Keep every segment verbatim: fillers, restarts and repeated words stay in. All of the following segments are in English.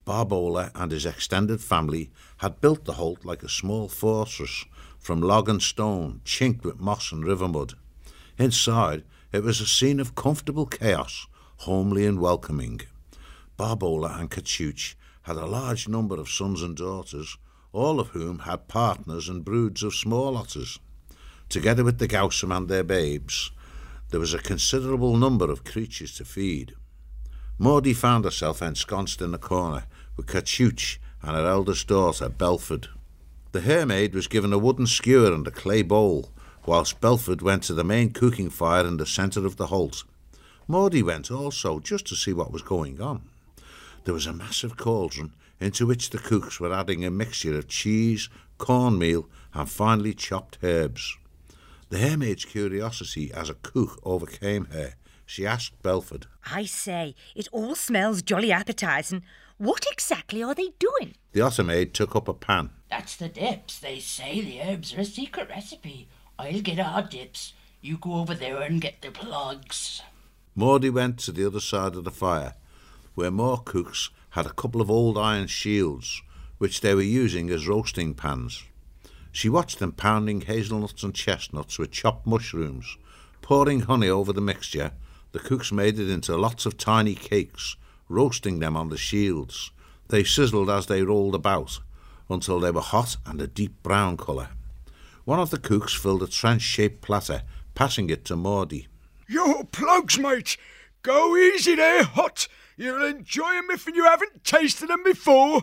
Barbola and his extended family had built the holt like a small fortress from log and stone, chinked with moss and river mud. Inside, it was a scene of comfortable chaos, homely and welcoming. Barbola and Cachuch had a large number of sons and daughters, all of whom had partners and broods of small otters. Together with the Gaussum and their babes, there was a considerable number of creatures to feed. Maudie found herself ensconced in a corner with Cachuch and her eldest daughter, Belford. The hermaid was given a wooden skewer and a clay bowl, whilst Belford went to the main cooking fire in the centre of the holt. Maudie went also, just to see what was going on. There was a massive cauldron into which the cooks were adding a mixture of cheese, cornmeal, and finely chopped herbs. The hermaid's curiosity as a cook overcame her. She asked Belford, I say, it all smells jolly appetising. What exactly are they doing? The otter maid took up a pan. That's the dips. They say the herbs are a secret recipe. I'll get our dips. You go over there and get the plugs. Maudie went to the other side of the fire, where more cooks had a couple of old iron shields, which they were using as roasting pans. She watched them pounding hazelnuts and chestnuts with chopped mushrooms. Pouring honey over the mixture, the cooks made it into lots of tiny cakes, roasting them on the shields. They sizzled as they rolled about, until they were hot and a deep brown colour. One of the cooks filled a trench-shaped platter, passing it to Maudie. Your plugs, mate. Go easy there, Hot. You'll enjoy 'em if you haven't tasted 'em before.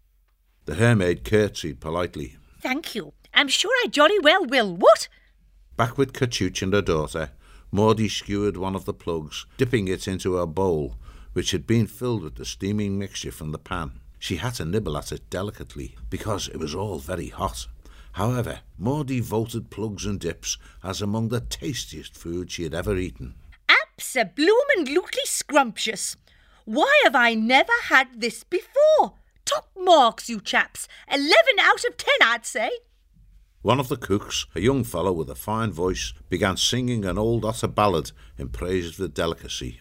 The hermaid curtsied politely. Thank you. I'm sure I jolly well will. What? Back with Cachuch and her daughter, Maudie skewered one of the plugs, dipping it into her bowl, which had been filled with the steaming mixture from the pan. She had to nibble at it delicately, because it was all very hot. However, Maudie voted plugs and dips as among the tastiest food she had ever eaten. Abso-bloomin'-lutely scrumptious. Why have I never had this before? Top marks, you chaps. Eleven out of ten, I'd say. One of the cooks, a young fellow with a fine voice, began singing an old otter ballad in praise of the delicacy.